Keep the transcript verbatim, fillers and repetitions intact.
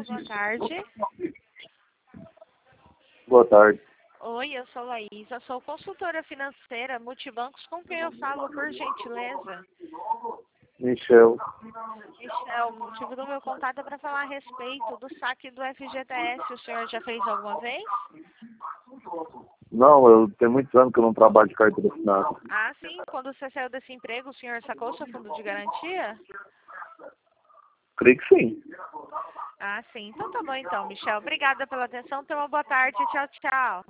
boa tarde. Boa tarde. Oi, eu sou Laísa, sou consultora financeira Multibancos, com quem eu falo, por gentileza? Michel. Michel, o motivo do meu contato é para falar a respeito do saque do F G T S. O senhor já fez alguma vez? Não, eu tenho muitos anos que eu não trabalho de carteira assinada. Ah, sim. Quando você saiu desse emprego, o senhor sacou seu fundo de garantia? Creio que sim. Ah, sim. Então tá bom então, Michel. Obrigada pela atenção. Tenha uma boa tarde. Tchau, tchau.